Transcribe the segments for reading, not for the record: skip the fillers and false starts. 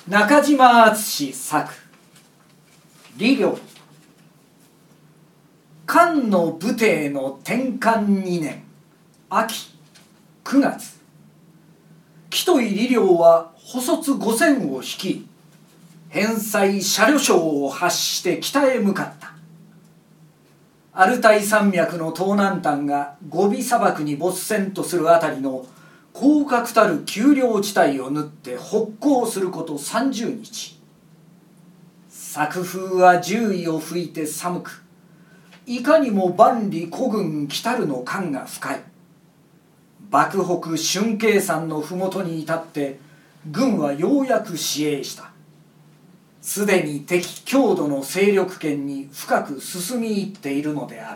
中島敦作李陵。漢の武帝の天寛2年秋9月、紀戸井李陵は補卒5,000を率い、返済車旅省を発して北へ向かった。アルタイ山脈の東南端がゴビ砂漠に没線とするあたりの広角たる丘陵地帯を縫って北行すること30日。作風は獣医を吹いて寒く、いかにも万里孤軍来たるの感が深い。幕北春渓山の麓に至って軍はようやく支援した。すでに敵匈奴の勢力圏に深く進み入っているのである。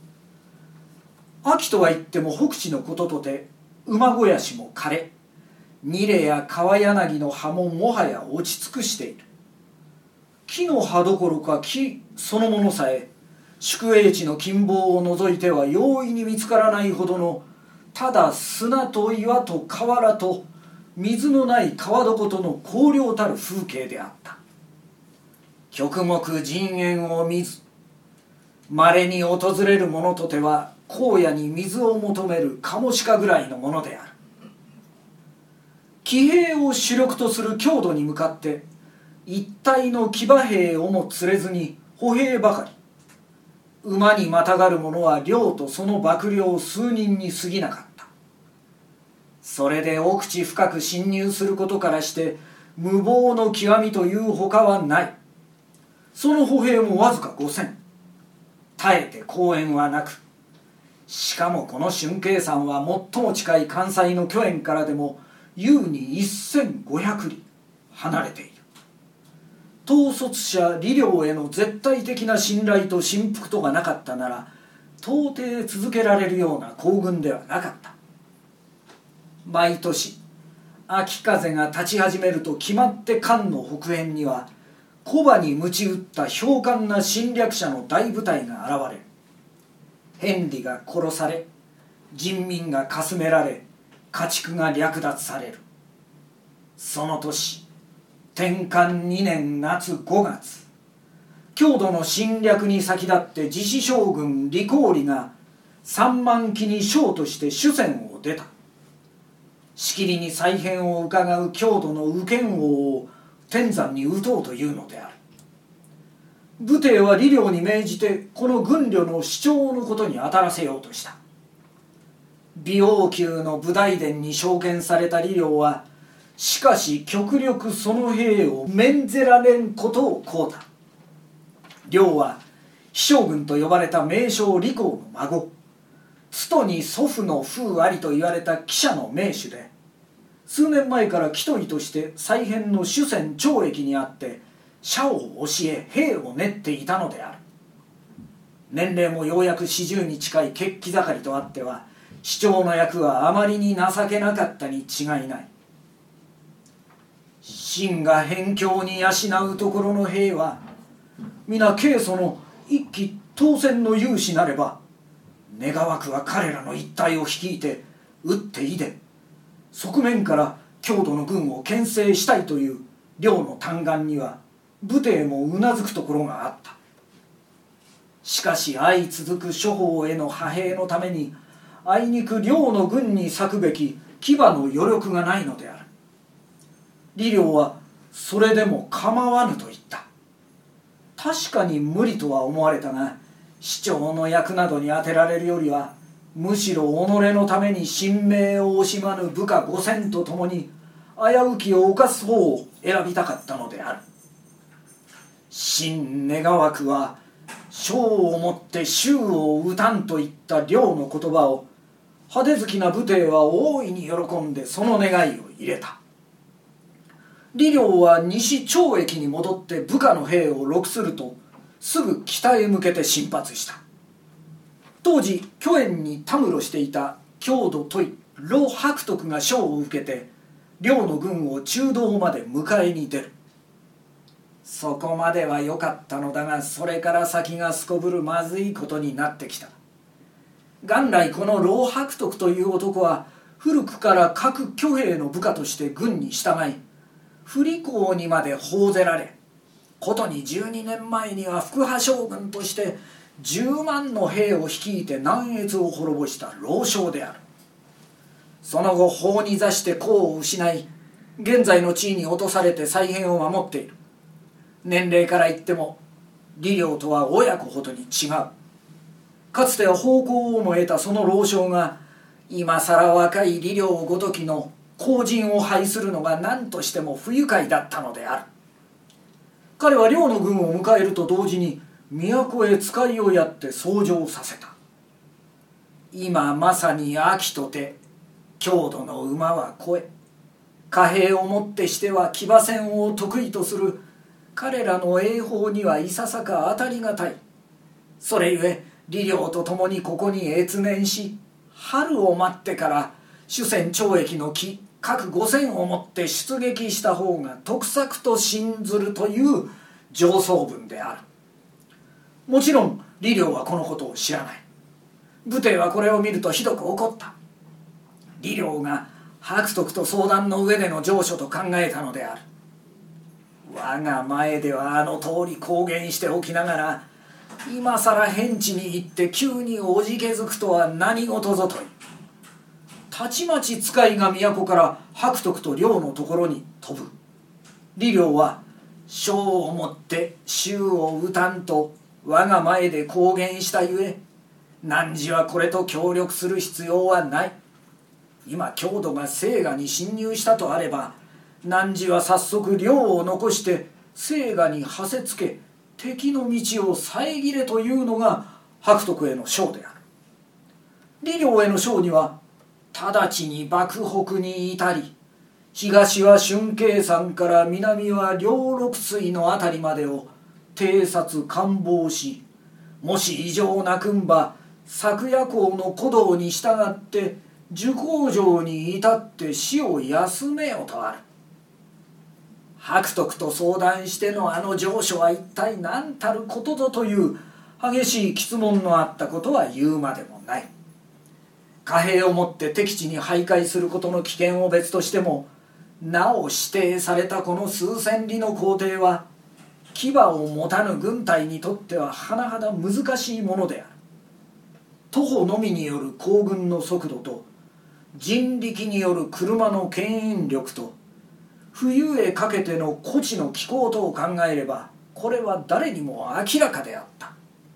秋とは言っても北地のこととて、馬肥やしも枯れ、ニレや川柳の葉ももはや落ち尽くしている。木の葉どころか木そのものさえ、宿営地の近傍を除いては容易に見つからないほどの、ただ砂と岩と河原と水のない川床との荒涼たる風景であった。極目人煙を見ず、稀に訪れる者とては荒野に水を求めるカモシカぐらいのものである。騎兵を主力とする匈奴に向かって一体の騎馬兵をも連れずに歩兵ばかり。馬にまたがる者は領とその幕僚数人に過ぎなかった。それで奥地深く侵入することからして無謀の極みというほかはない。その歩兵もわずか5,000。絶えて公園はなく、しかもこの春渓山は最も近い関西の巨園からでも優に1,500里離れている。統率者李陵への絶対的な信頼と信服とがなかったなら、到底続けられるような行軍ではなかった。毎年秋風が立ち始めると決まって漢の北辺には小場に鞭打った彪悍な侵略者の大部隊が現れる。hen理が殺され、人民がかすめられ、家畜が略奪される。その年天寛2年夏5月、匈奴の侵略に先立って自死将軍李光利が3万騎に将として主戦を出た。しきりに再編を伺う匈奴の右賢王を天山に討とうというのである。武帝は李陵に命じてこの軍旅の主張のことに当たらせようとした。美王宮の武大殿に召見された李陵は、しかし極力その兵を免ぜられんことを請うた。陵は飛将軍と呼ばれた名将李光の孫、津戸に祖父の風ありと言われた記者の名手で、数年前から紀戸井として再編の主戦懲役にあって社を教え兵を練っていたのである。年齢もようやく40に近い血気盛りとあっては、市長の役はあまりに情けなかったに違いない。秦が辺境に養うところの兵は皆慶祖の一騎当選の勇士なれば、願わくは彼らの一隊を率いて打っていで側面から匈奴の軍を牽制したいという領の嘆願には武帝もうなずくところがあった。しかし相続く諸侯への派兵のために、あいにく領の軍に割くべき騎馬の余力がないのである。李陵はそれでも構わぬと言った。確かに無理とは思われたが、市長の役などに充てられるよりは、むしろ己のために神明を惜しまぬ部下5,000と共に危うきを犯す方を選びたかったのである。秦願わくは将をもって衆を討たんといった領の言葉を、派手好きな武帝は大いに喜んでその願いを入れた。李陵は西懲役に戻って部下の兵を録すると、すぐ北へ向けて進発した。当時巨園にたむろしていた匈奴都尉盧伯徳が将を受けて、領の軍を中道まで迎えに出る。そこまでは良かったのだが、それから先がすこぶるまずいことになってきた。元来この盧伯徳という男は、古くから各挙兵の部下として軍に従い、 不利口にまで報ぜられ、ことに12年前には副派将軍として10万の兵を率いて南越を滅ぼした老将である。その後法に座して功を失い、現在の地位に落とされて再編を守っている。年齢から言っても李陵とは親子ほどに違う。かつては奉公をも得たその老将が、今さら若い李陵ごときの後陣を拝するのが何としても不愉快だったのである。彼は両の軍を迎えると同時に都へ使いをやって奏上させた。今まさに秋とて郷土の馬は越え、貨幣をもってしては騎馬戦を得意とする彼らの栄法にはいささか当たりがたい。それゆえ李陵と共にここに越年し、春を待ってから主戦懲役の木各5,000をもって出撃した方が得策と信ずるという上奏文である。もちろん李陵はこのことを知らない。武帝はこれを見るとひどく怒った。李陵が白徳と相談の上での上書と考えたのである。我が前ではあの通り公言しておきながら、今さら変地に行って急におじけづくとは何事ぞとい。たちまち使いが都から白徳と梁のところに飛ぶ。李陵は将をもって衆を討たんと我が前で公言したゆえ、汝はこれと協力する必要はない。今郷土が西賀に侵入したとあれば、汝は早速領を残して西賀にはせつけ、敵の道を遮れというのが白徳への将である。李陵への将には、直ちに幕北に至り、東は春渓山から南は両六水のあたりまでを偵察官房し、もし異常なくんば昨夜港の古道に従って寿光城に至って死を休めよとある。白徳と相談してのあの上書は一体何たることぞという激しい詰問のあったことは言うまでもない。貨幣をもって敵地に徘徊することの危険を別としても、なお指定されたこの数千里の行程は牙を持たぬ軍隊にとっては甚だ難しいものである。徒歩のみによる行軍の速度と人力による車の牽引力と冬へかけての古地の気候とを考えれば、これは誰にも明らかであった。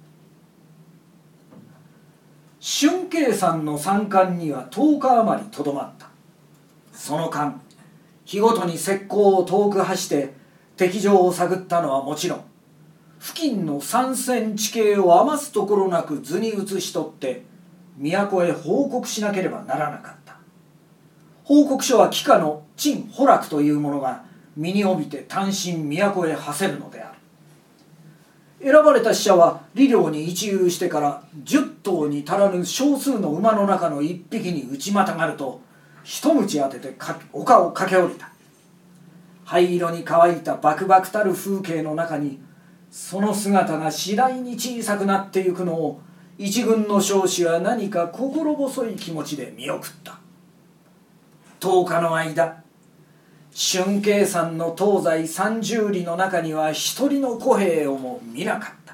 春渓山の山間には10日余りとどまった。その間、日ごとに石膏を遠く走って敵情を探ったのはもちろん、付近の山川地形を余すところなく図に写し取って都へ報告しなければならなかった。報告書は帰化の陳保楽という者が身に帯びて単身都へ馳せるのである。選ばれた使者は李陵に一遊してから10頭に足らぬ少数の馬の中の1匹に打ちまたがると、一鞭当てて丘を駆け下りた。灰色に乾いたバクバクたる風景の中に、その姿が次第に小さくなってゆくのを一軍の将士は何か心細い気持ちで見送った。10日の間、春渓山の東西30里の中には一人の小兵をも見なかった。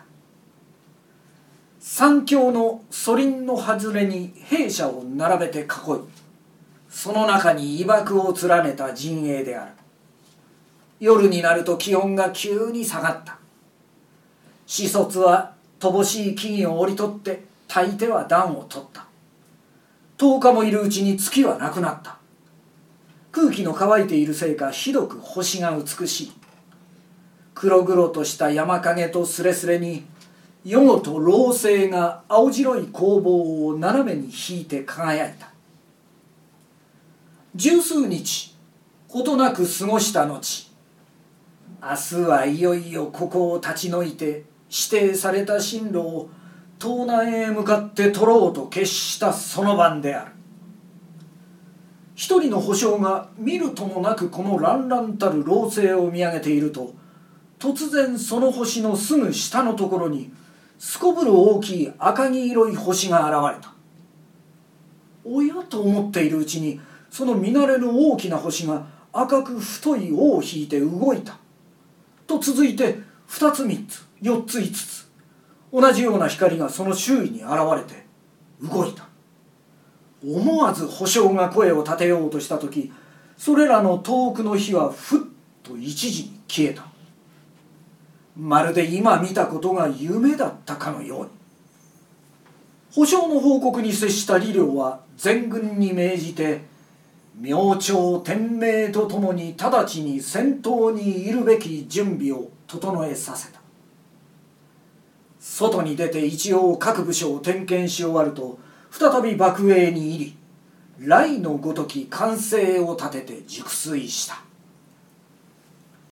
山峡の蘇林の外れに兵舎を並べて囲い、その中に岩幕を連ねた陣営である。夜になると気温が急に下がった。子卒は乏しい木々を折り取って大抵は暖を取った。10日もいるうちに月はなくなった。空気の乾いているせいか、ひどく星が美しい。黒々とした山影とすれすれに、夜ごと老星が青白い光芒を斜めに引いて輝いた。十数日ことなく過ごした後、明日はいよいよここを立ち退いて指定された進路を東南へ向かって取ろうと決したその晩である。一人の保証が見るともなくこの乱々たる老星を見上げていると、突然その星のすぐ下のところにすこぶる大きい赤黄色い星が現れた。おやと思っているうちに、その見慣れぬ大きな星が赤く太い尾を引いて動いた。と続いて2つ3つ4つ5つ同じような光がその周囲に現れて動いた。思わず保証が声を立てようとした時、それらの遠くの火はふっと一時に消えた。まるで今見たことが夢だったかのように。保証の報告に接した李陵は全軍に命じて、明朝天明とともに直ちに戦闘にいるべき準備を整えさせた。外に出て一応各部署を点検し終わると、再び幕営に入り、来のごとき完成を立てて熟睡した。